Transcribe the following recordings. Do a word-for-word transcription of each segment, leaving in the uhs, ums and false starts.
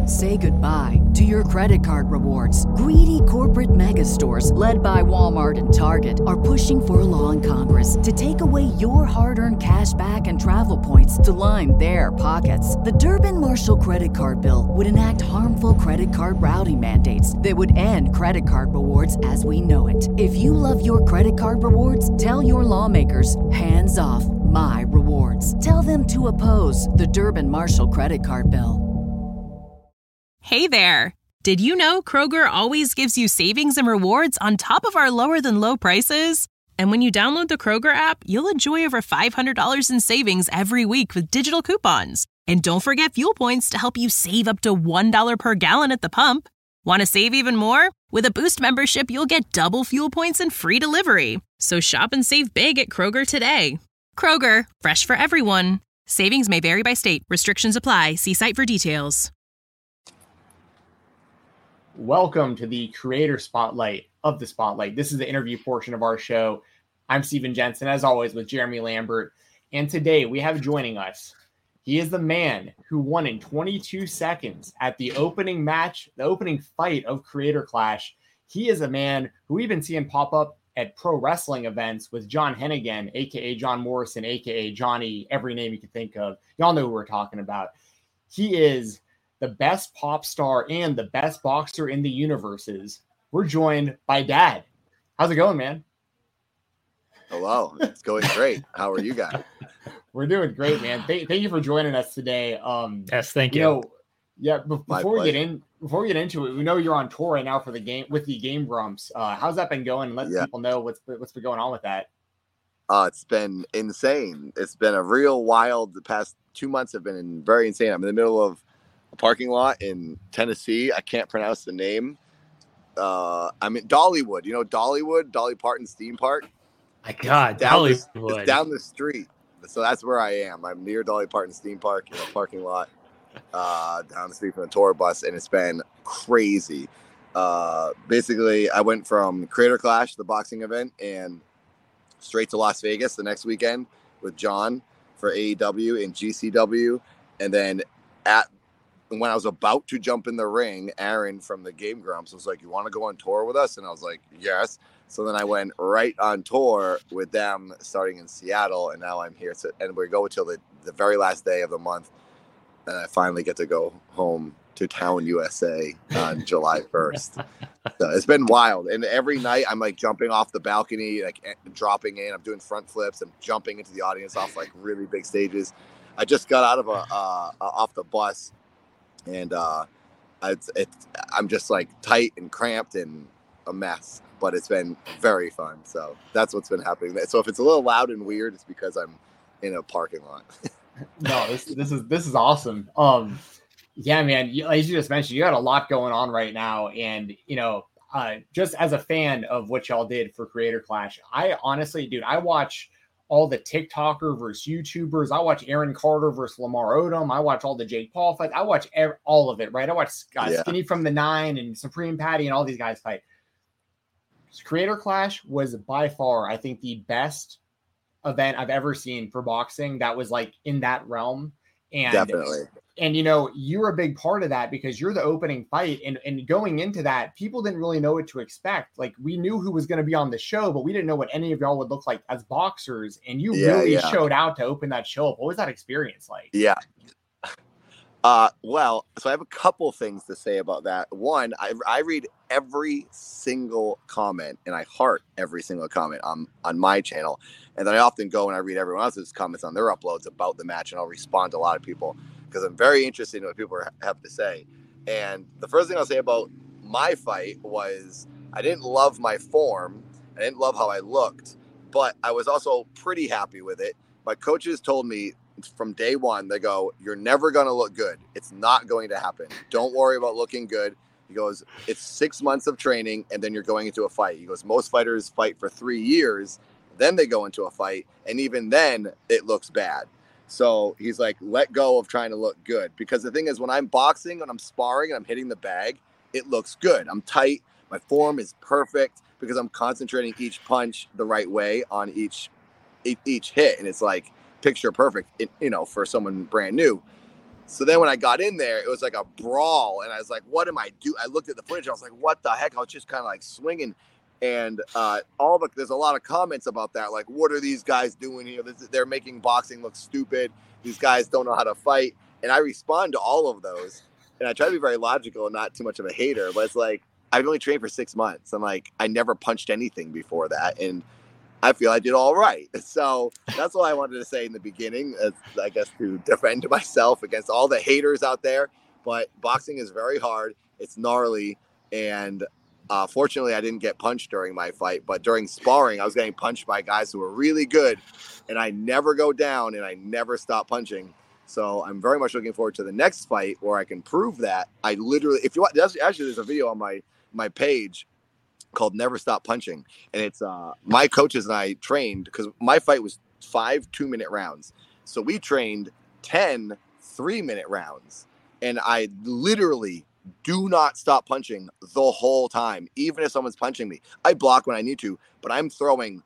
Say goodbye to your credit card rewards. Greedy corporate mega stores, led by Walmart and Target, are pushing for a law in Congress to take away your hard-earned cash back and travel points to line their pockets. The Durbin-Marshall credit card bill would enact harmful credit card routing mandates that would end credit card rewards as we know it. If you love your credit card rewards, tell your lawmakers, hands off my rewards. Tell them to oppose the Durbin-Marshall credit card bill. Hey there! Did you know Kroger always gives you savings and rewards on top of our lower than low prices? And when you download the Kroger app, you'll enjoy over five hundred dollars in savings every week with digital coupons. And don't forget fuel points to help you save up to one dollar per gallon at the pump. Want to save even more? With a Boost membership, you'll get double fuel points and free delivery. So shop and save big at Kroger today. Kroger, fresh for everyone. Savings may vary by state. Restrictions apply. See site for details. Welcome to the creator spotlight of the spotlight. This is the interview portion of our show. I'm Steven Jensen, as always, with Jeremy Lambert. And today we have joining us, he is the man who won in twenty-two seconds at the opening match, the opening fight of Creator Clash. He is a man who we've been seeing pop up at pro wrestling events with John Hennigan, a k a. John Morrison, a k a. Johnny, every name you can think of. Y'all know who we're talking about. He is the best pop star and the best boxer in the universes. We're joined by Dad. How's it going, man? Hello. It's going great. How are you guys? We're doing great, man. Thank, thank you for joining us today. Um, yes, thank you. You know, yeah. Be- My before we pleasure. get in, before we get into it, we know you're on tour right now for the game with the Game Grumps. Uh, how's that been going? Let Yeah. people know what's what's been going on with that. Uh, it's been insane. It's been a real wild. The past two months have been very insane. I'm in the middle of a parking lot in Tennessee. I can't pronounce the name. Uh, I'm in Dollywood. You know Dollywood, Dolly Parton's theme park. My God, Down the, Dollywood. it's down the street. So that's where I am. I'm near Dolly Parton's theme park in a parking lot uh, down the street from the tour bus, and it's been crazy. Uh, basically, I went from Creator Clash, the boxing event, and straight to Las Vegas the next weekend with John for A E W and G C W, and then at when I was about to jump in the ring, Aaron from the Game Grumps was like, "You want to go on tour with us?" And I was like, "Yes." So then I went right on tour with them starting in Seattle, and now I'm here. To, and we go till the, the very last day of the month, and I finally get to go home to Town, U S A on July first. So it's been wild. And every night I'm like jumping off the balcony, like dropping in. I'm doing front flips. I'm jumping into the audience off like really big stages. I just got out of a uh, off the bus. And uh, it's, it's, I'm just like tight and cramped and a mess, but it's been very fun. So that's what's been happening. So if it's a little loud and weird, it's because I'm in a parking lot. No, this this is this is awesome. Um, yeah, man. You, as you just mentioned, you got a lot going on right now, and you know, uh, just as a fan of what y'all did for Creator Clash, I honestly, dude, I watch all the TikToker versus YouTubers. I watch Aaron Carter versus Lamar Odom. I watch all the Jake Paul fights. I watch ev- all of it, right? I watch uh, Yeah. Skinny from the Nine and Supreme Patty and all these guys fight. Creator Clash was by far, I think, the best event I've ever seen for boxing that was like in that realm. And Definitely. And, you know, you're a big part of that because you're the opening fight. And, and going into that, people didn't really know what to expect. Like, we knew who was going to be on the show, but we didn't know what any of y'all would look like as boxers. And you Yeah, really yeah. showed out to open that show up. What was that experience like? Yeah. Uh, well, so I have a couple things to say about that. One, I, I read every single comment and I heart every single comment on, on my channel. And then I often go and I read everyone else's comments on their uploads about the match, and I'll respond to a lot of people because I'm very interested in what people have to say. And the first thing I'll say about my fight was I didn't love my form. I didn't love how I looked, but I was also pretty happy with it. My coaches told me from day one, they go, "You're never going to look good. It's not going to happen. Don't worry about looking good." He goes, "It's six months of training and then you're going into a fight." He goes, "Most fighters fight for three years, then they go into a fight. And even then it looks bad." So he's like, let go of trying to look good. Because the thing is, when I'm boxing and I'm sparring and I'm hitting the bag, it looks good. I'm tight. My form is perfect because I'm concentrating each punch the right way on each, each hit. And it's like picture perfect, it, you know, for someone brand new. So then when I got in there, it was like a brawl. And I was like, what am I doing? I looked at the footage. I was like, what the heck? I was just kind of like swinging. And uh, all the, there's a lot of comments about that. Like, what are these guys doing here? This, they're making boxing look stupid. These guys don't know how to fight. And I respond to all of those. And I try to be very logical and not too much of a hater. But it's like, I've only trained for six months. I'm like, I never punched anything before that. And I feel I did all right. So that's all I wanted to say in the beginning, as, I guess, to defend myself against all the haters out there. But boxing is very hard. It's gnarly. And uh, fortunately, I didn't get punched during my fight. But during sparring, I was getting punched by guys who were really good. And I never go down and I never stop punching. So I'm very much looking forward to the next fight where I can prove that. I literally, if you want, actually, there's a video on my my page called Never Stop Punching. And it's uh, my coaches and I trained, because my fight was five two-minute rounds. So we trained ten three-minute rounds. And I literally do not stop punching the whole time, even if someone's punching me. I block when I need to, but I'm throwing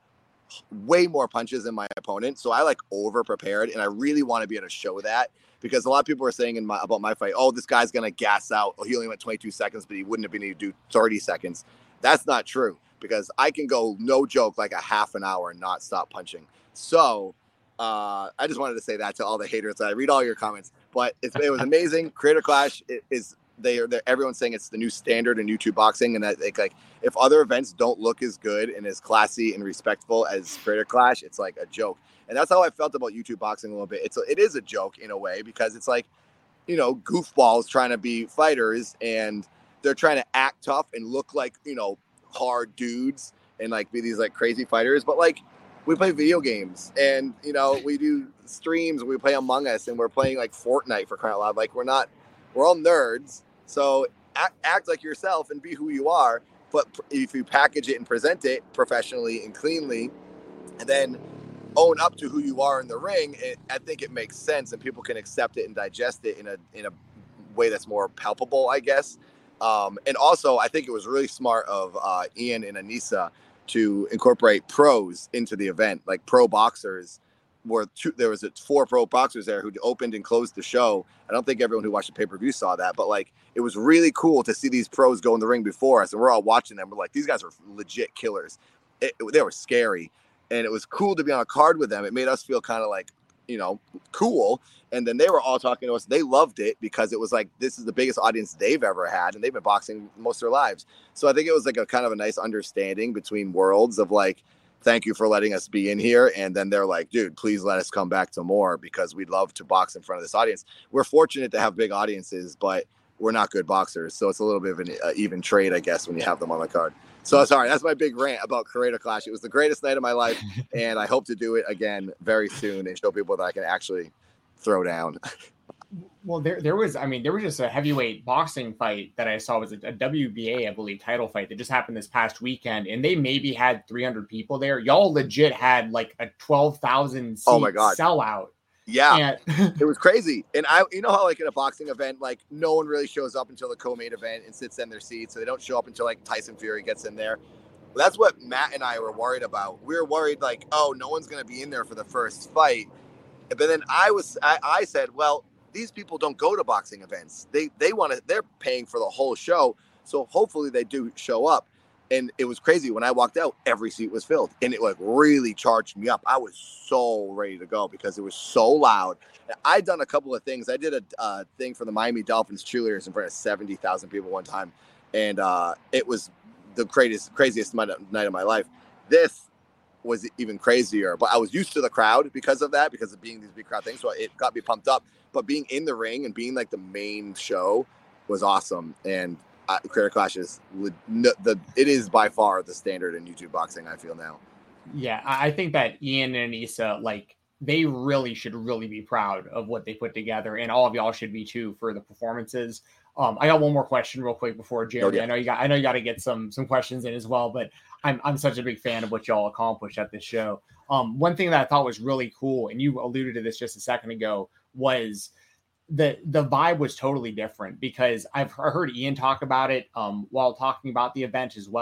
way more punches than my opponent. So I like over prepared, and I really want to be able to show that, because a lot of people are saying in my about my fight, oh, this guy's going to gas out. Oh, he only went twenty-two seconds, but he wouldn't have been able to do thirty seconds. That's not true, because I can go, no joke, like a half an hour and not stop punching. So uh, I just wanted to say that to all the haters. I read all your comments, but it's, it was amazing. Creator Clash is, they are, everyone's saying it's the new standard in YouTube boxing, and that like, like if other events don't look as good and as classy and respectful as Creator Clash, it's like a joke. And that's how I felt about YouTube boxing a little bit. It's a, it is a joke in a way, because it's like, you know, goofballs trying to be fighters, and they're trying to act tough and look like, you know, hard dudes and like be these like crazy fighters. But like, we play video games, and, you know, we do streams, we play Among Us, and we're playing like Fortnite, for crying out loud. Like, we're not, we're all nerds. So act, act like yourself and be who you are. But if you package it and present it professionally and cleanly, and then own up to who you are in the ring, it, I think it makes sense, and people can accept it and digest it in a in a way that's more palpable, I guess. Um, and also, I think it was really smart of uh, Ian and Anissa to incorporate pros into the event, like pro boxers. Were two, there was a, four pro boxers there who opened and closed the show. I don't think everyone who watched the pay-per-view saw that, but like, it was really cool to see these pros go in the ring before us, and we're all watching them. We're like, these guys are legit killers. It, it, they were scary, and it was cool to be on a card with them. It made us feel kind of like, you know, cool. And then they were all talking to us. They loved it, because it was like, this is the biggest audience they've ever had, and they've been boxing most of their lives. So I think it was like a kind of a nice understanding between worlds of like, thank you for letting us be in here. And then they're like, dude, please let us come back to more, because we'd love to box in front of this audience. We're fortunate to have big audiences, but we're not good boxers. So it's a little bit of an uh, even trade, I guess, when you have them on the card. So sorry, that's my big rant about Creator Clash. It was the greatest night of my life, and I hope to do it again very soon and show people that I can actually throw down. Well, there there was, I mean, there was just a heavyweight boxing fight that I saw. It was a, a W B A, I believe, title fight that just happened this past weekend, and they maybe had three hundred people there. Y'all legit had like a twelve thousand seat oh my God. sellout. Yeah, and- it was crazy. And I, you know how like in a boxing event, like no one really shows up until the co-main event and sits in their seats. So they don't show up until like Tyson Fury gets in there. Well, that's what Matt and I were worried about. We were worried like, oh, no one's going to be in there for the first fight. But then I was, I, I said, well, these people don't go to boxing events. They they want to, they're paying for the whole show. So hopefully they do show up. And it was crazy. When I walked out, every seat was filled, and it like really charged me up. I was so ready to go because it was so loud. I'd done a couple of things. I did a uh, thing for the Miami Dolphins cheerleaders in front of seventy thousand people one time. And uh, it was the craziest, craziest night of my life. This was even crazier, but I was used to the crowd because of that, because of being these big crowd things. So it got me pumped up. But being in the ring and being like the main show was awesome. And uh, Creator Clash is the it is by far the standard in YouTube boxing, I feel now. Yeah, I think that Ian and Anissa, like, they really should really be proud of what they put together, and all of y'all should be too for the performances. Um, I got one more question real quick before Jeremy. Oh, yeah. I know you got I know you got to get some some questions in as well, but I'm I'm such a big fan of what y'all accomplished at this show. Um, one thing that I thought was really cool, and you alluded to this just a second ago, was the the vibe was totally different, because I've heard Ian talk about it um, while talking about the event as well.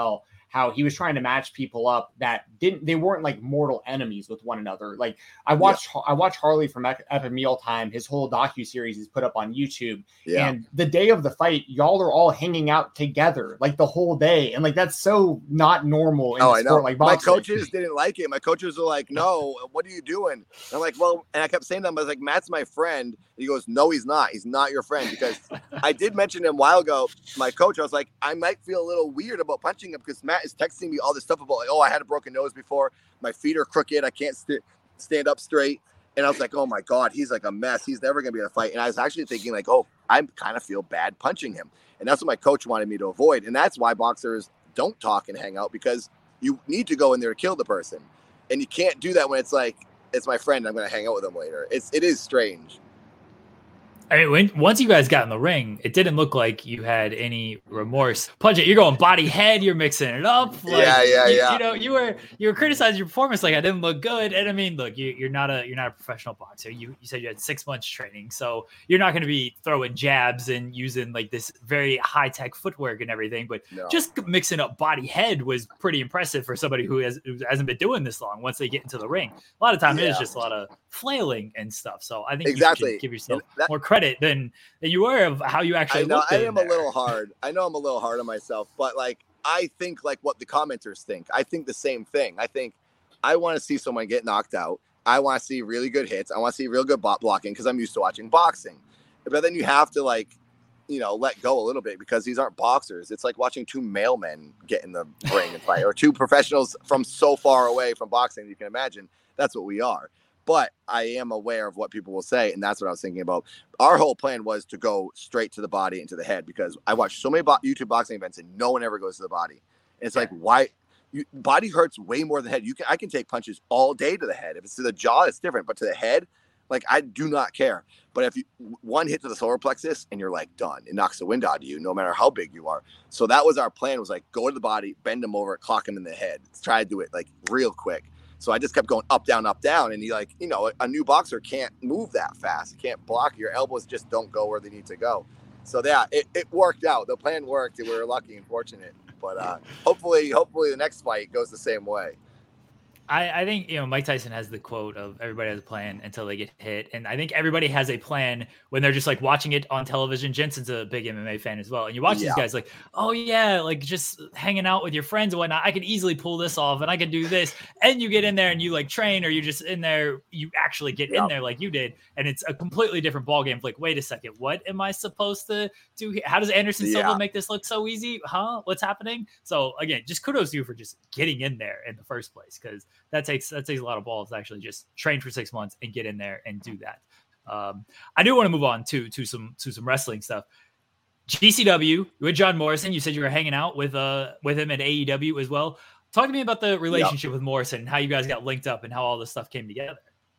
how he was trying to match people up that didn't, they weren't like mortal enemies with one another. Like I watched, yeah. I watched Harley from Epic Meal Time, his whole docu-series is put up on YouTube. Yeah. And the day of the fight, y'all are all hanging out together like the whole day. And like, that's so not normal in oh, a sport I know. like boxing. My coaches didn't like it. My coaches were like, no, what are you doing? And I'm like, well, and I kept saying to him, I was like, Matt's my friend. He goes, no, he's not. He's not your friend. Because I did mention him a while ago, my coach, I was like, I might feel a little weird about punching him because Matt is texting me all this stuff about like, oh, I had a broken nose before. My feet are crooked. I can't st- stand up straight. And I was like, oh my God, he's like a mess. He's never going to be in a fight. And I was actually thinking like, oh, I kind of feel bad punching him. And that's what my coach wanted me to avoid. And that's why boxers don't talk and hang out, because you need to go in there to kill the person. And you can't do that when it's like, it's my friend, I'm going to hang out with him later. It's, it is strange. I mean, when, once you guys got in the ring, it didn't look like you had any remorse. Punch it, you're going body head, you're mixing it up. Like, yeah, yeah, you, yeah. You know, you were you were criticizing your performance like I didn't look good. And I mean, look, you, you're not a you're not a professional boxer. You you said you had six months training, so you're not going to be throwing jabs and using like this very high tech footwork and everything. But no. Just mixing up body head was pretty impressive for somebody who has who hasn't been doing this long. Once they get into the ring, a lot of times yeah. it is just a lot of flailing and stuff. So I think exactly. you should give yourself that, more credit than. than you were of how you actually I know looked I am there. a little hard. I know I'm a little hard on myself, but like I think like what the commenters think. I think the same thing. I think I want to see someone get knocked out. I want to see really good hits. I want to see real good bot blocking because I'm used to watching boxing. But then you have to like, you know, let go a little bit because these aren't boxers. It's like watching two mailmen get in the ring and fight, or two professionals from so far away from boxing. You can imagine that's what we are. But I am aware of what people will say, and that's what I was thinking about. Our whole plan was to go straight to the body and to the head because I watch so many bo- YouTube boxing events and no one ever goes to the body. And it's yeah. like, why? You, body hurts way more than head. You can I can take punches all day to the head. If it's to the jaw, it's different. But to the head, like I do not care. But if you one hit to the solar plexus and you're like done, it knocks the wind out of you, no matter how big you are. So that was our plan. Was like go to the body, bend him over, clock him in the head. Let's try to do it like real quick. So I just kept going up, down, up, down. And he like, you know, a new boxer can't move that fast. You can't block. Your elbows just don't go where they need to go. So yeah, it, it worked out. The plan worked. We were lucky and fortunate. But uh, hopefully, hopefully the next fight goes the same way. I, I think, you know, Mike Tyson has the quote of everybody has a plan until they get hit. And I think everybody has a plan when they're just like watching it on television. Jensen's a big M M A fan as well. And you watch yeah. these guys like, oh yeah, like just hanging out with your friends and whatnot. I could easily pull this off and I could do this. And you get in there and you like train, or you just in there, you actually get yeah. in there like you did. And it's a completely different ballgame. Like, wait a second, what am I supposed to do? How does Anderson yeah. Silva make this look so easy? Huh? What's happening? So again, just kudos to you for just getting in there in the first place. Cause That takes that takes a lot of balls to actually just train for six months and get in there and do that. Um, I do want to move on to to some to some wrestling stuff. G C W with John Morrison. You said you were hanging out with uh with him at A E W as well. Talk to me about the relationship yep. with Morrison and how you guys got linked up and how all this stuff came together.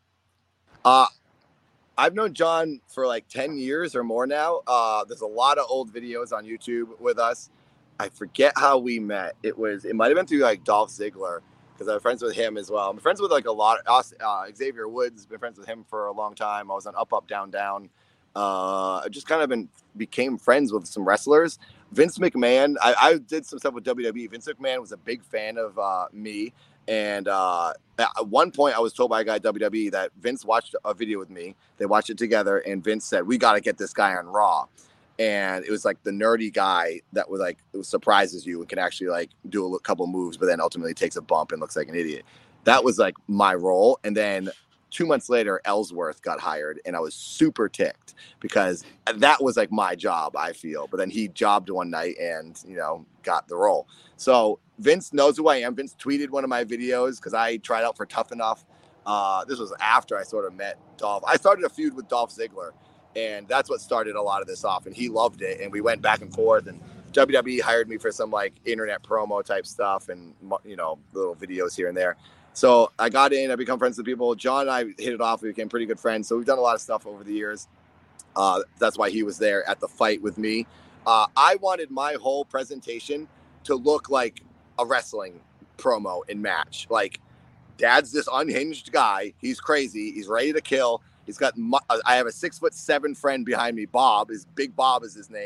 Uh I've known John for like ten years or more now. Uh, there's a lot of old videos on YouTube with us. I forget how we met. It was it might have been through like Dolph Ziggler. Because I'm friends with him as well. I'm friends with like a lot of uh, Xavier Woods. Been friends with him for a long time. I was on Up, Up, Down, Down. Uh, I just kind of been became friends with some wrestlers. Vince McMahon. I, I did some stuff with W W E. Vince McMahon was a big fan of uh, me. And uh, at one point, I was told by a guy at W W E that Vince watched a video with me. They watched it together, and Vince said, "We got to get this guy on Raw." And it was like the nerdy guy that was like, it surprises you and can actually like do a couple moves, but then ultimately takes a bump and looks like an idiot. That was like my role. And then two months later, Ellsworth got hired and I was super ticked because that was like my job, I feel. But then he jobbed one night and, you know, got the role. So Vince knows who I am. Vince tweeted one of my videos because I tried out for Tough Enough. Uh, this was after I sort of met Dolph. I started a feud with Dolph Ziggler. And that's what started a lot of this off. And he loved it. And we went back and forth. And W W E hired me for some like internet promo type stuff and, you know, little videos here and there. So I got in, I become friends with people. John and I hit it off. We became pretty good friends. So we've done a lot of stuff over the years. Uh, that's why he was there at the fight with me. Uh, I wanted my whole presentation to look like a wrestling promo and match. Like, Dad's this unhinged guy. He's crazy. He's ready to kill. He's got, I have a six foot seven friend behind me, Bob. His Big Bob is his name.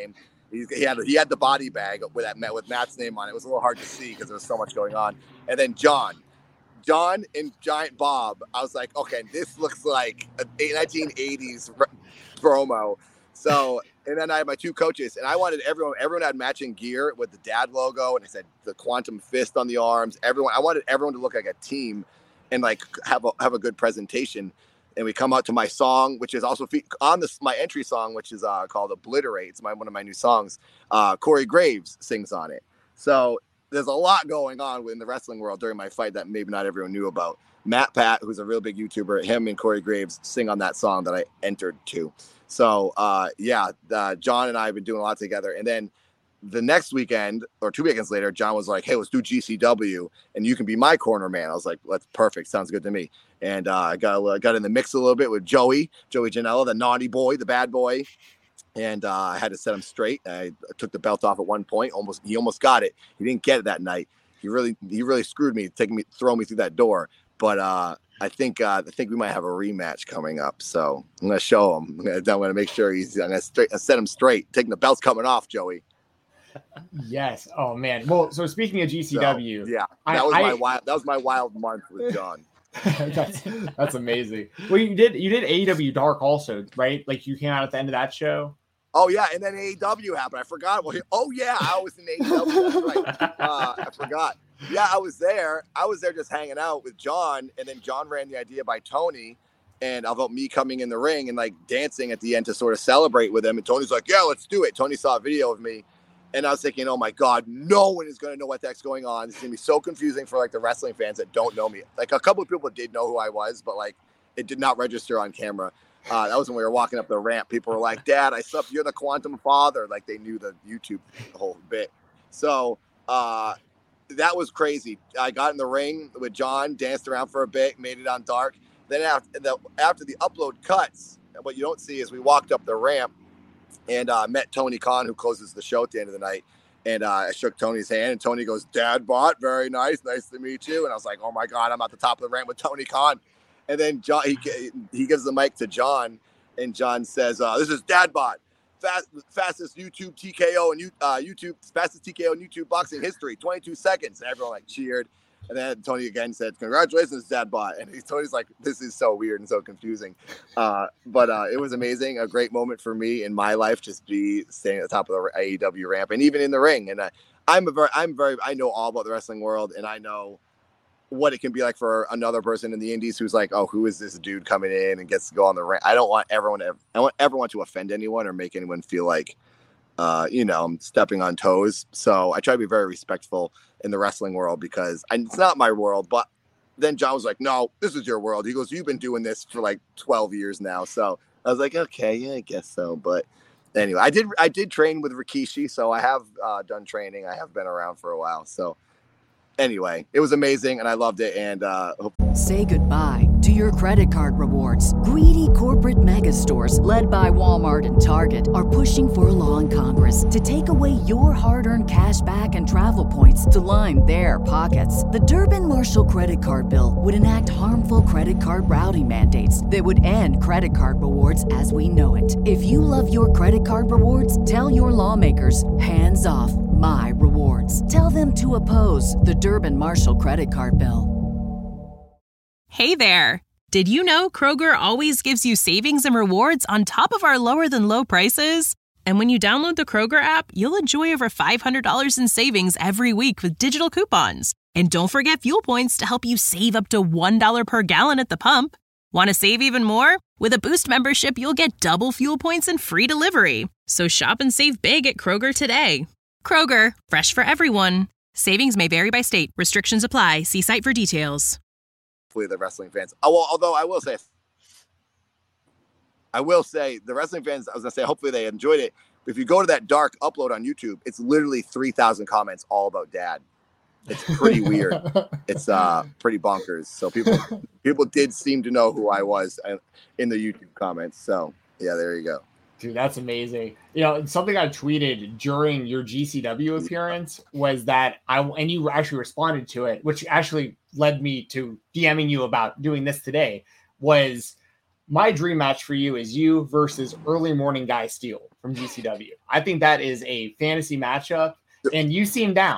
He, he had he had the body bag with that with Matt's name on it. It was a little hard to see because there was so much going on. And then John, John and Giant Bob. I was like, okay, this looks like a nineteen eighties promo. So, and then I had my two coaches, and I wanted everyone. Everyone had matching gear with the dad logo, and it said the Quantum Fist on the arms. Everyone, I wanted everyone to look like a team, and like have a have a good presentation. And we come out to my song, which is also fe- on this my entry song, which is uh, called "Obliterate." It's my one of my new songs. Uh, Corey Graves sings on it. So there's a lot going on in the wrestling world during my fight that maybe not everyone knew about. Matt Pat, who's a real big YouTuber, him and Corey Graves sing on that song that I entered to. So, uh, yeah, uh, John and I have been doing a lot together. And then the next weekend or two weekends later, John was like, hey, let's do G C W and you can be my corner man. I was like, that's perfect. Sounds good to me. And uh, I got, uh, got in the mix a little bit with Joey, Joey Janela, the naughty boy, the bad boy. And uh, I had to set him straight. I took the belt off at one point. Almost, he almost got it. He didn't get it that night. He really, he really screwed me, taking me, throwing me through that door. But uh, I think uh, I think we might have a rematch coming up. So I'm gonna show him. I'm gonna, I'm gonna make sure he's. I'm gonna straight, set him straight. Taking the belt's coming off, Joey. Yes. Oh man. Well, so speaking of G C W, so, yeah, that I, was I, my wild. That was my wild month with John. that's that's amazing. Well, you did you did A E W Dark also, right? Like you came out at the end of that show. Oh yeah, and then A E W happened. I forgot. Well, oh yeah, I was in A E W. That's right. Uh, I forgot. Yeah, I was there. I was there just hanging out with John, and then John ran the idea by Tony, and about me coming in the ring and like dancing at the end to sort of celebrate with him. And Tony's like, "Yeah, let's do it." Tony saw a video of me, and I was thinking, "Oh my God, no one is gonna know what the heck's going on. It's gonna be so confusing for like the wrestling fans that don't know me." Like a couple of people did know who I was, but like it did not register on camera. Uh, that was when we were walking up the ramp. People were like, "Dad, I slept. You're the Quantum Father." Like they knew the YouTube whole bit. So. uh That was crazy. I got in the ring with John, danced around for a bit, made it on Dark. Then after the, after the upload cuts, what you don't see is we walked up the ramp and uh, met Tony Khan, who closes the show at the end of the night. And uh, I shook Tony's hand, and Tony goes, "Dad Bot, very nice. Nice to meet you." And I was like, "Oh, my God, I'm at the top of the ramp with Tony Khan." And then John, he, he gives the mic to John, and John says, uh, "This is Dad Bot. Fast, fastest YouTube T K O and uh, YouTube fastest T K O in YouTube boxing history, twenty-two seconds." And everyone like cheered. And then Tony again said, "Congratulations, Dad Bot." And he, Tony's like, "This is so weird and so confusing." Uh, but uh, it was amazing, a great moment for me in my life, just be staying at the top of the A E W ramp and even in the ring. And uh, I'm a very, I'm very, I know all about the wrestling world, and I know what it can be like for another person in the indies who's like, "Oh, who is this dude coming in and gets to go on the ring?" I don't want everyone to, I want everyone to offend anyone or make anyone feel like, uh, you know, I'm stepping on toes. So I try to be very respectful in the wrestling world because I, it's not my world. But then John was like, "No, this is your world." He goes, "You've been doing this for like twelve years now." So I was like, "Okay, yeah, I guess so." But anyway, I did, I did train with Rikishi. So I have uh, done training. I have been around for a while. So anyway, it was amazing and I loved it. And uh, say goodbye to your credit card rewards. Greedy corporate mega stores, led by Walmart and Target, are pushing for a law in Congress to take away your hard-earned cash back and travel points to line their pockets. The Durbin-Marshall credit card bill would enact harmful credit card routing mandates that would end credit card rewards as we know it. If you love your credit card rewards, tell your lawmakers, hands off my rewards. Tell them to oppose the Durbin-Marshall credit card bill. Hey there! Did you know Kroger always gives you savings and rewards on top of our lower than low prices? And when you download the Kroger app, you'll enjoy over five hundred dollars in savings every week with digital coupons. And don't forget fuel points to help you save up to one dollar per gallon at the pump. Want to save even more? With a Boost membership, you'll get double fuel points and free delivery. So shop and save big at Kroger today. Kroger, fresh for everyone. Savings may vary by state. Restrictions apply. See site for details. The wrestling fans. Oh, well, although I will say, I will say the wrestling fans, I was gonna say, hopefully they enjoyed it. But if you go to that Dark upload on YouTube, it's literally three thousand comments all about Dad. It's pretty weird. It's uh pretty bonkers. So people, people did seem to know who I was in the YouTube comments. So yeah, there you go. Dude, that's amazing. You know, something I tweeted during your G C W appearance was that I, and you actually responded to it, which actually led me to DMing you about doing this today, was my dream match for you is you versus Early Morning Guy Steele from G C W. I think that is a fantasy matchup, and you seem down.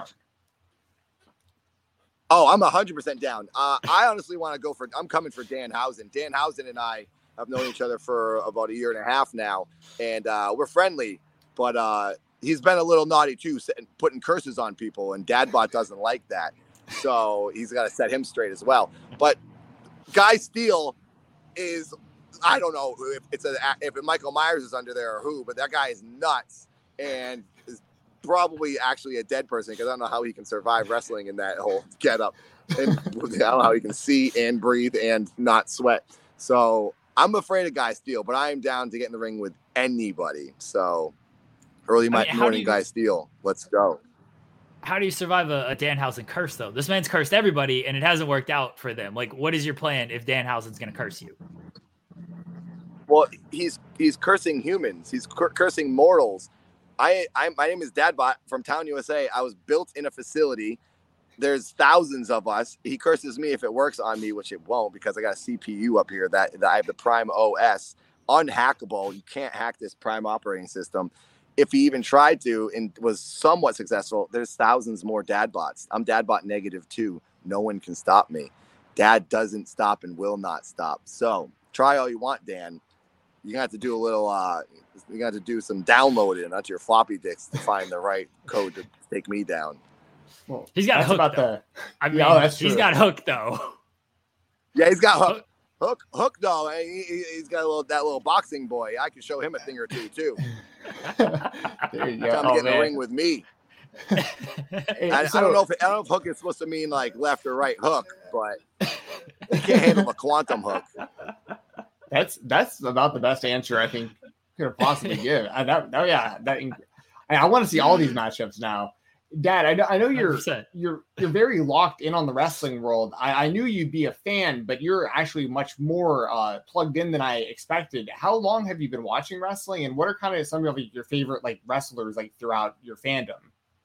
Oh, I'm one hundred percent down. Uh, I honestly want to go for – I'm coming for Danhausen. Danhausen and I have known each other for about a year and a half now, and uh, we're friendly, but uh, he's been a little naughty too, putting curses on people, and Dadbot doesn't like that. So he's got to set him straight as well. But Guy Steele is – I don't know if it's a, if Michael Myers is under there or who, but that guy is nuts and is probably actually a dead person because I don't know how he can survive wrestling in that whole getup. And I don't know how he can see and breathe and not sweat. So I'm afraid of Guy Steele, but I am down to get in the ring with anybody. So early I mean, morning you, Guy Steele, let's go. How do you survive a, a Danhausen curse though? This man's cursed everybody and it hasn't worked out for them. Like, what is your plan if Danhausen's going to curse you? Well, he's he's cursing humans. He's cur- cursing mortals. I, I my name is Dadbot from Town U S A. I was built in a facility. There's thousands of us. He curses me if it works on me, which it won't because I got a C P U up here that, that I have the Prime O S. Unhackable. You can't hack this Prime operating system. If he even tried to and was somewhat successful, there's thousands more Dadbots. I'm Dadbot negative two. No one can stop me. Dad doesn't stop and will not stop. So try all you want, Dan. You're going to have to do a little, uh, you're going to have to do some downloading onto your floppy disks to find the right code to take me down. Well, he's got hook, about though. the. I mean, yeah, oh, that's true. He's got hook, though. Yeah, he's got hook. Hook, hook, though. He, he's got a little that little boxing boy. I can show him a thing or two, too. There you go. Come oh, get in man. the ring with me. Hey, I, so, I don't know if it, I don't know if hook is supposed to mean like left or right hook, but he can't handle a quantum hook. That's that's about the best answer I think could have possibly give. I, that, oh yeah, that I, I want to see all these matchups now. Dad, I know I know you're one hundred percent. you're you're very locked in on the wrestling world. I, I knew you'd be a fan, but you're actually much more uh, plugged in than I expected. How long have you been watching wrestling, and what are kind of some of your favorite like wrestlers like throughout your fandom?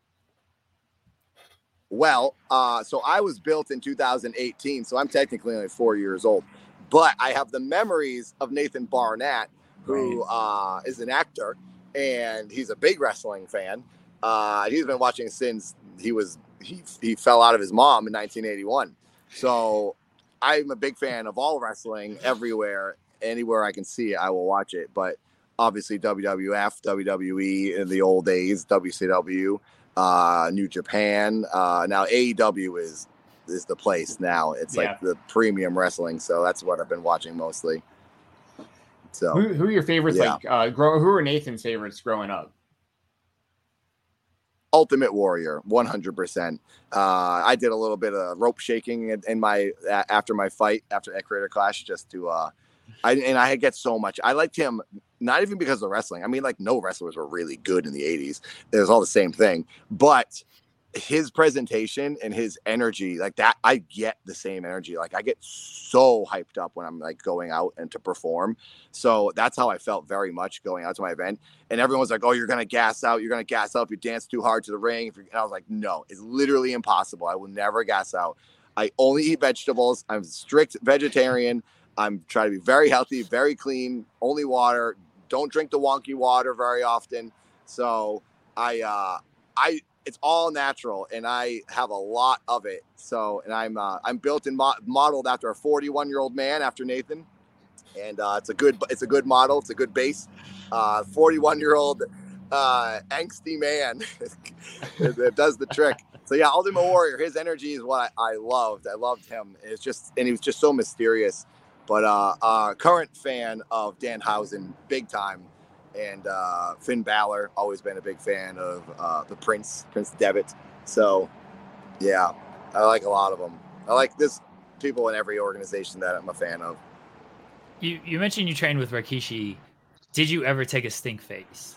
Well, uh, so I was built in two thousand eighteen, so I'm technically only four years old. But I have the memories of Nathan Barnett, who uh, is an actor, and he's a big wrestling fan. Uh, he's been watching since he was he he fell out of his mom in nineteen eighty-one. So I'm a big fan of all wrestling everywhere, anywhere I can see it, I will watch it. But obviously W W F, W W E in the old days, W C W, uh, New Japan. Uh, now A E W is. is the place now. It's yeah. like the premium wrestling. So that's what I've been watching mostly. So who, who are your favorites? Yeah. Like, uh, grow, who are Nathan's favorites growing up? Ultimate Warrior, one hundred percent. Uh, I did a little bit of rope shaking in, in my, after my fight, after that Creator Clash, just to, uh, I, and I get so much. I liked him, not even because of wrestling. I mean, like no wrestlers were really good in the eighties. It was all the same thing, but his presentation and his energy like that, I get the same energy. Like I get so hyped up when I'm like going out and to perform. So that's how I felt very much going out to my event. And everyone was like, oh, you're going to gas out. You're going to gas out if you dance too hard to the ring. If you're, and I was like, no, it's literally impossible. I will never gas out. I only eat vegetables. I'm strict vegetarian. I'm trying to be very healthy, very clean, only water. Don't drink the wonky water very often. So I, uh, I, it's all natural, and I have a lot of it. So, and I'm uh, I'm built and mo- modeled after a forty-one year old man, after Nathan, and uh, it's a good it's a good model. It's a good base. Uh, forty-one year old uh, angsty man it, it does the trick. So yeah, Ultimate Warrior. His energy is what I, I loved. I loved him. It's just and he was just so mysterious. But uh, uh, current fan of Danhausen, big time. And uh, Finn Balor, always been a big fan of uh, the Prince, Prince Devitt. So, yeah, I like a lot of them. I like this people in every organization that I'm a fan of. You you mentioned you trained with Rikishi. Did you ever take a stink face?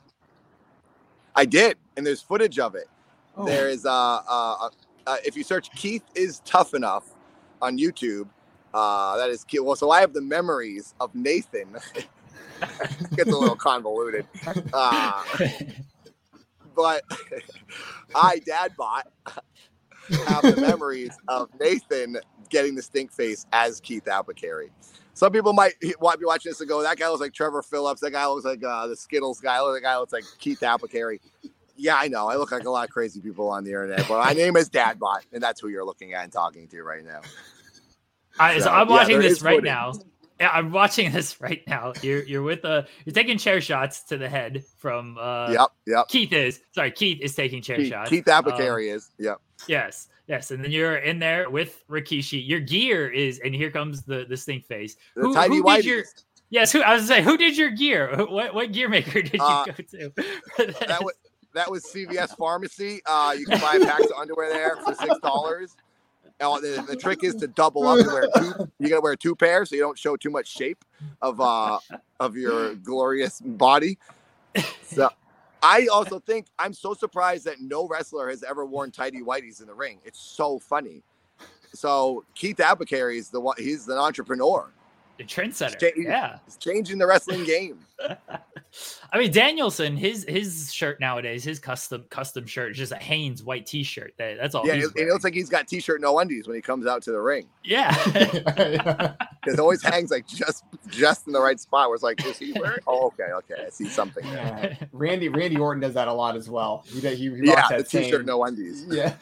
I did, and there's footage of it. Oh. There is, uh, uh, uh, if you search Keith is Tough Enough on YouTube, uh, that is cute. Well, so I have the memories of Nathan. It gets a little convoluted. Uh, but I, Dadbot, have the memories of Nathan getting the stink face as Keith Albuquerque. some people might be watching this and go, that guy looks like Trevor Phillips. That guy looks like uh, the Skittles guy. That guy looks like Keith Apicary. Yeah, I know. I look like a lot of crazy people on the internet, but my name is Dadbot, and that's who you're looking at and talking to right now. I, so, so I'm yeah, watching this right footage. now. Yeah, I'm watching this right now. You're you're with a you're taking chair shots to the head from. Uh, yep, yep. Keith is sorry. Keith is taking chair Keith, shots. Keith Apicary um, is. Yep. Yes, yes, and then you're in there with Rikishi. Your gear is, and here comes the the stink face. The who, tiny who did whiteys. your? Yes, who I was saying, who did your gear? What what gear maker did you uh, go to? that was that was C V S Pharmacy. Uh, you can buy packs of underwear there for six dollars. Oh, the, the trick is to double up and wear two. You gotta wear two pairs so you don't show too much shape of uh of your glorious body. So I also think I'm so surprised that no wrestler has ever worn tighty whities in the ring. It's so funny. So Keith Apicary is the one. He's an entrepreneur. The trendsetter. He's, yeah, he's changing the wrestling game. I mean, Danielson, his his shirt nowadays, his custom custom shirt is just a Hanes white T-shirt. That, that's all. Yeah, he's it, it looks like he's got T-shirt no undies when he comes out to the ring. Yeah, it always hangs like just just in the right spot. Where it's like, is he wearing? Oh, okay, okay, I see something. Yeah. Randy Randy Orton does that a lot as well. He he, he yeah, that the T-shirt same, no undies. Yeah.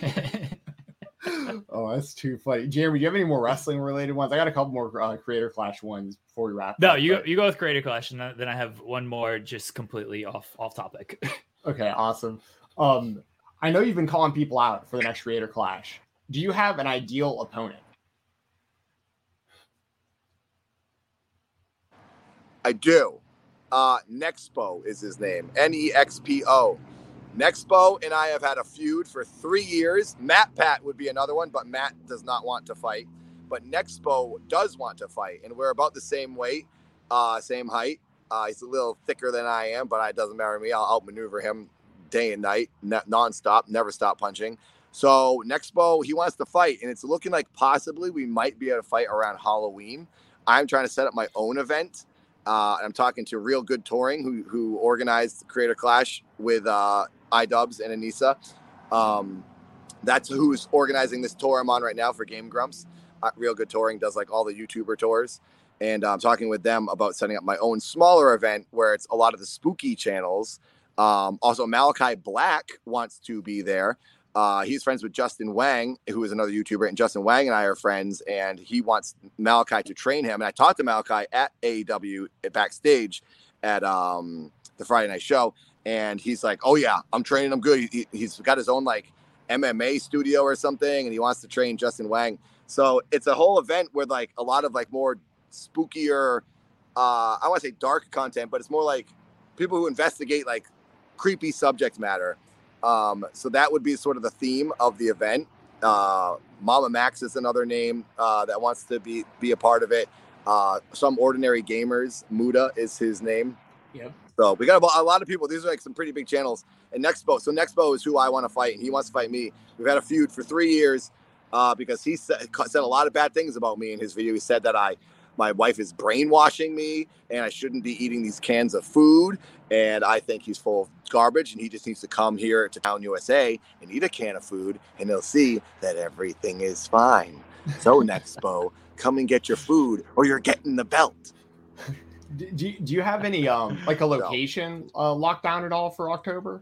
Oh, that's too funny. Jeremy, do you have any more wrestling related ones? I got a couple more uh, Creator Clash ones before we wrap. No, up, you but... you go with Creator Clash, and then I have one more just completely off off topic. Okay, awesome. Um, I know you've been calling people out for the next Creator Clash. Do you have an ideal opponent? I do. Uh, Nexpo is his name. N E X P O. Nexpo and I have had a feud for three years. Matt Pat would be another one, but Matt does not want to fight. But Nexpo does want to fight, and we're about the same weight, uh, same height. Uh, he's a little thicker than I am, but it doesn't matter to me. I'll outmaneuver him day and night, nonstop, never stop punching. So Nexpo, he wants to fight, and it's looking like possibly we might be able to fight around Halloween. I'm trying to set up my own event. Uh, I'm talking to Real Good Touring, who who organized the Creator Clash with uh, iDubbbz and Anissa. Um, that's who's organizing this tour I'm on right now for Game Grumps. Uh, Real Good Touring does like all the YouTuber tours. And I'm talking with them about setting up my own smaller event where it's a lot of the spooky channels. Um, also, Malachi Black wants to be there. Uh, he's friends with Justin Wang, who is another YouTuber, and Justin Wang and I are friends, and he wants Malachi to train him. And I talked to Malachi at A E W at backstage at um, the Friday night show, and he's like, oh, yeah, I'm training him good. He, he's got his own, like, M M A studio or something, and he wants to train Justin Wang. So it's a whole event with, like, a lot of, like, more spookier, uh, I want to say dark content, but it's more like people who investigate, like, creepy subject matter. Um, so that would be sort of the theme of the event. Uh, Mama Max is another name uh, that wants to be be a part of it. Uh, Some Ordinary Gamers, Muda is his name. Yep. So we got a, a lot of people. These are like some pretty big channels. And Nexpo, so Nexpo is who I want to fight, and he wants to fight me. We've had a feud for three years uh, because he said, said a lot of bad things about me in his video. He said that I, my wife is brainwashing me, and I shouldn't be eating these cans of food. And I think he's full of garbage, and he just needs to come here to Town U S A and eat a can of food, and he'll see that everything is fine. So Nexpo, come and get your food, or you're getting the belt. Do, do, do you have any um like a location uh, locked down at all for October?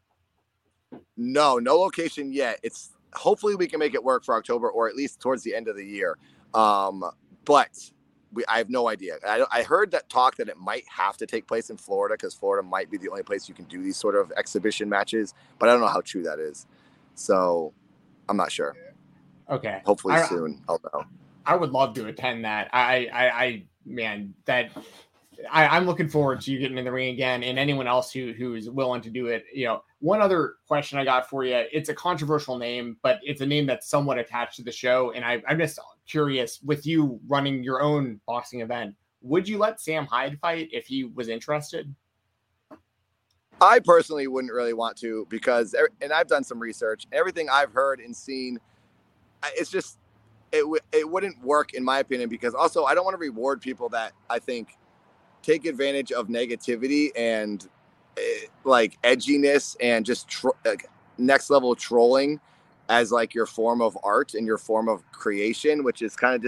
No, no location yet. It's hopefully we can make it work for October, or at least towards the end of the year. Um, but we, I have no idea. I, I heard that talk that it might have to take place in Florida because Florida might be the only place you can do these sort of exhibition matches, but I don't know how true that is. So I'm not sure. Okay. Hopefully I, soon. I'll know. I would love to attend that. I, I, I man, that I, I'm looking forward to you getting in the ring again, and anyone else who who is willing to do it. You know, one other question I got for you. It's a controversial name, but it's a name that's somewhat attached to the show. And I, I'm just curious, with you running your own boxing event, would you let Sam Hyde fight if he was interested? I personally wouldn't really want to because, and I've done some research. Everything I've heard and seen, it's just, it w- it wouldn't work in my opinion, because also I don't want to reward people that I think take advantage of negativity and uh, like edginess and just tro- like next level trolling as like your form of art and your form of creation, which is kind of just,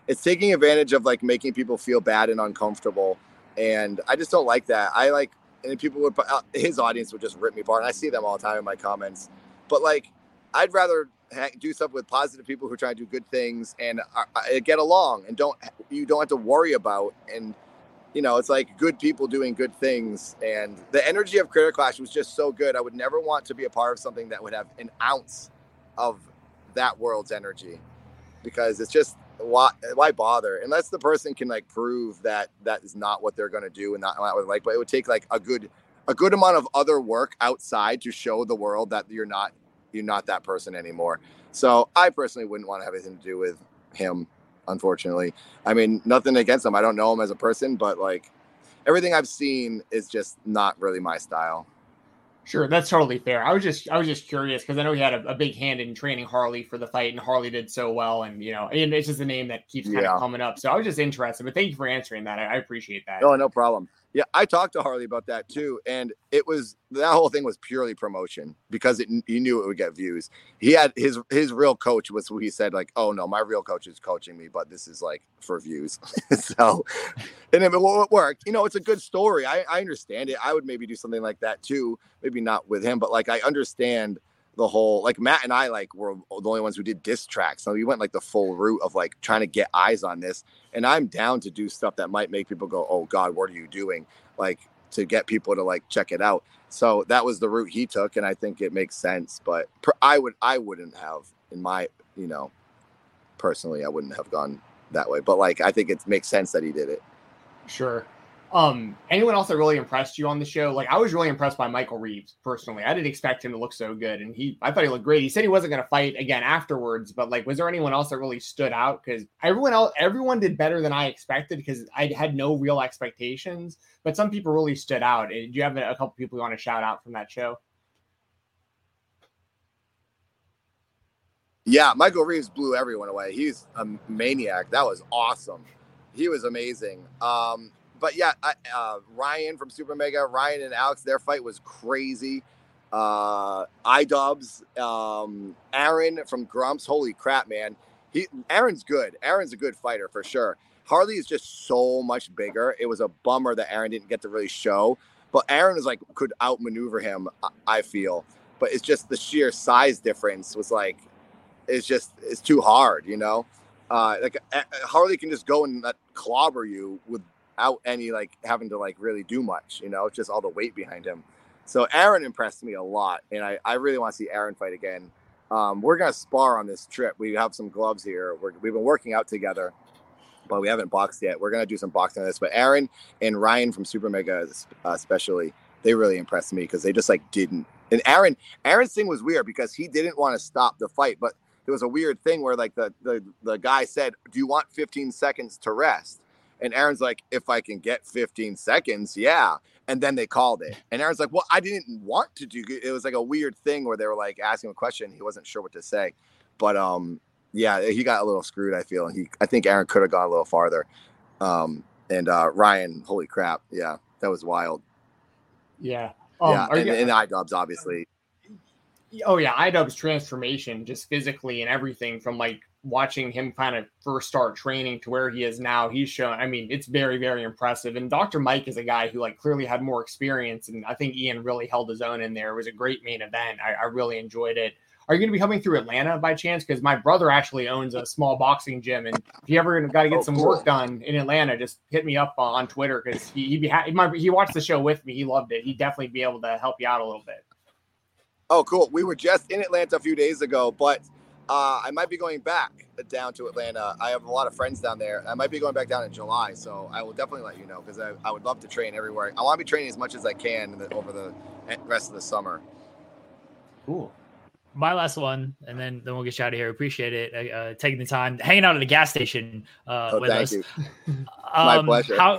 it's taking advantage of like making people feel bad and uncomfortable. And I just don't like that. I like, and people would, uh, his audience would just rip me apart. And I see them all the time in my comments, but like, I'd rather ha- do stuff with positive people who try to do good things and uh, uh, get along and don't, you don't have to worry about. And, you know, it's like good people doing good things. And the energy of Creator Clash was just so good. I would never want to be a part of something that would have an ounce of that world's energy, because it's just, why why bother unless the person can like prove that that is not what they're going to do and not what I like. But it would take like a good a good amount of other work outside to show the world that you're not you're not that person anymore. So I personally wouldn't want to have anything to do with him, unfortunately. I mean, nothing against him. I don't know him as a person, but like everything I've seen is just not really my style. Sure, that's totally fair. I was just I was just curious because I know he had a, a big hand in training Harley for the fight, and Harley did so well, and you know, and it's just a name that keeps kind Yeah. of coming up. So I was just interested, but thank you for answering that. I, I appreciate that. Oh, no problem. Yeah, I talked to Harley about that too, and it was that whole thing was purely promotion because it, he knew it would get views. He had his his real coach was who he said like, "Oh no, my real coach is coaching me, but this is like for views." So, and it, it worked. You know, it's a good story. I I understand it. I would maybe do something like that too. Maybe not with him, but like I understand the whole, like Matt and I like were the only ones who did diss tracks. So we went like the full route of like trying to get eyes on this. And I'm down to do stuff that might make people go, "Oh God, what are you doing?" Like to get people to like check it out. So that was the route he took. And I think it makes sense, but per, I would, I wouldn't have in my, you know, personally, I wouldn't have gone that way, but like, I think it makes sense that he did it. Sure. Um, anyone else that really impressed you on the show? Like I was really impressed by Michael Reeves personally. I didn't expect him to look so good, and he, I thought he looked great. He said he wasn't going to fight again afterwards, but like, was there anyone else that really stood out? Because everyone else, everyone did better than I expected because I had no real expectations, but some people really stood out. Do you have a couple people you want to shout out from that show? Yeah, Michael Reeves blew everyone away. He's a maniac. That was awesome. He was amazing. Um, But yeah, I, uh, Ryan from Super Mega, Ryan and Alex, their fight was crazy. Uh, iDubbbz, um, Aaron from Grumps, holy crap, man. He Aaron's good. Aaron's a good fighter for sure. Harley is just so much bigger. It was a bummer that Aaron didn't get to really show. But Aaron is like could outmaneuver him, I feel. But it's just the sheer size difference was like, it's just it's too hard, you know. Uh, like uh, Harley can just go and uh, clobber you with. Out any like having to like really do much, you know, it's just all the weight behind him. So Aaron impressed me a lot, and I, I really want to see Aaron fight again. Um, we're gonna spar on this trip. We have some gloves here. We're, we've been working out together, but we haven't boxed yet. We're gonna do some boxing on this. But Aaron and Ryan from Super Mega, uh, especially, they really impressed me because they just like didn't. And Aaron, Aaron's thing was weird because he didn't want to stop the fight, but there was a weird thing where like the the the guy said, "Do you want fifteen seconds to rest?" And Aaron's like, "If I can get fifteen seconds, yeah." And then they called it. And Aaron's like, "Well, I didn't want to do it." It was like a weird thing where they were like asking him a question. He wasn't sure what to say. But um, yeah, he got a little screwed, I feel. And he, I think Aaron could have gone a little farther. Um, and uh, Ryan, holy crap. Yeah, that was wild. Yeah. Um, yeah. And, you, and iDubbbz, obviously. Oh, yeah. iDubbbz transformation, just physically and everything from like, watching him kind of first start training to where he is now, he's shown, I mean, it's very, very impressive. And Doctor Mike is a guy who like clearly had more experience. And I think Ian really held his own in there. It was a great main event. I, I really enjoyed it. Are you going to be coming through Atlanta by chance? Because my brother actually owns a small boxing gym. And if you ever got to get oh, some cool. work done in Atlanta, just hit me up on Twitter. Cause he, he'd be ha- he, might, he watched the show with me. He loved it. He'd definitely be able to help you out a little bit. Oh, cool. We were just in Atlanta a few days ago, but Uh, I might be going back down to Atlanta. I have a lot of friends down there. I might be going back down in July, so I will definitely let you know because I, I would love to train everywhere. I want to be training as much as I can over the rest of the summer. Cool. My last one, and then, then we'll get you out of here. Appreciate it. Uh, taking the time, hanging out at a gas station uh, oh, with thank us. You. um, My pleasure. How,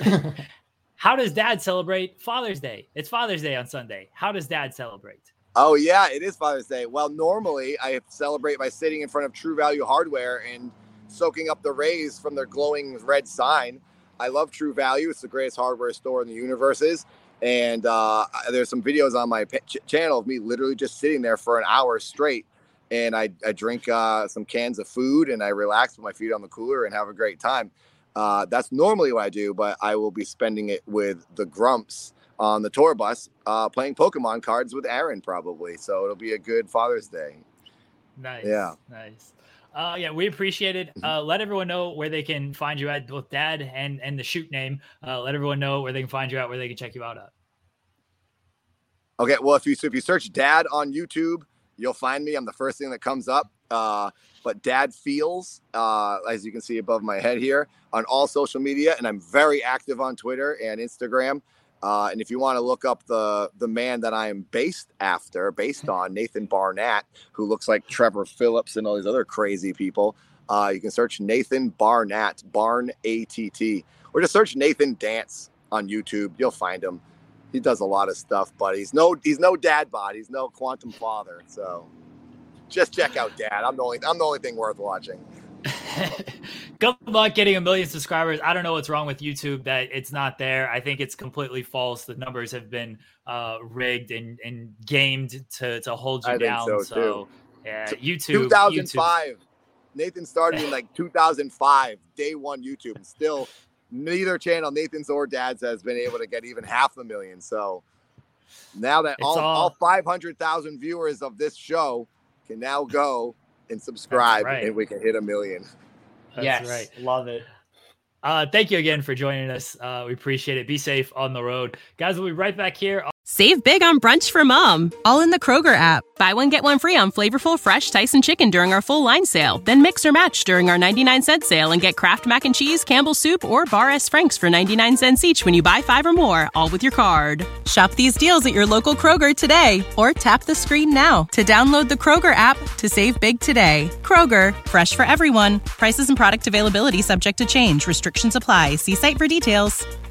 how does Dad celebrate Father's Day? It's Father's Day on Sunday. How does Dad celebrate? Oh, yeah, it is Father's Day. Well, normally I celebrate by sitting in front of True Value Hardware and soaking up the rays from their glowing red sign. I love True Value. It's the greatest hardware store in the universe. Is. And uh, there's some videos on my ch- channel of me literally just sitting there for an hour straight and I, I drink uh, some cans of food, and I relax with my feet on the cooler and have a great time. Uh, that's normally what I do, but I will be spending it with the Grumps on the tour bus, uh, playing Pokemon cards with Aaron probably. So it'll be a good Father's Day. Nice. Yeah. Nice. Uh, yeah, we appreciate it. Uh, let everyone know where they can find you at, both Dad and, and the shoot name. Uh, let everyone know where they can find you at, where they can check you out at. Okay. Well, if you, so if you search Dad on YouTube, you'll find me. I'm the first thing that comes up. Uh, but Dad Feels, uh, as you can see above my head here, on all social media. And I'm very active on Twitter and Instagram. Uh, and if you want to look up the the man that I am based after, based on, Nathan Barnett, who looks like Trevor Phillips and all these other crazy people, uh, you can search Nathan Barnett, Barn A T T, or just search Nathan Dance on YouTube. You'll find him. He does a lot of stuff, but he's no he's no dad bod. He's no quantum father. So just check out Dad. I'm the only I'm the only thing worth watching. Good luck getting a million subscribers. I don't know what's wrong with YouTube that it's not there. I think it's completely false. The numbers have been uh, rigged and, and gamed to, to hold you I down. Think so, so too. yeah, YouTube. two thousand five. YouTube. Nathan started in like two thousand five, day one YouTube, and still neither channel, Nathan's or Dad's, has been able to get even half a million. So now that all, all, all five hundred thousand viewers of this show can now go and subscribe, right, and we can hit a million. That's yes, right. Love it. Uh, thank you again for joining us. Uh, we appreciate it. Be safe on the road. Guys, we'll be right back here. Save big on brunch for mom, all in the Kroger app. Buy one, get one free on flavorful, fresh Tyson chicken during our full line sale. Then mix or match during our ninety-nine cent sale and get Kraft Mac and Cheese, Campbell's Soup, or Bar S. Frank's for ninety-nine cents each when you buy five or more, all with your card. Shop these deals at your local Kroger today, or tap the screen now to download the Kroger app to save big today. Kroger, fresh for everyone. Prices and product availability subject to change. Restrictions apply. See site for details.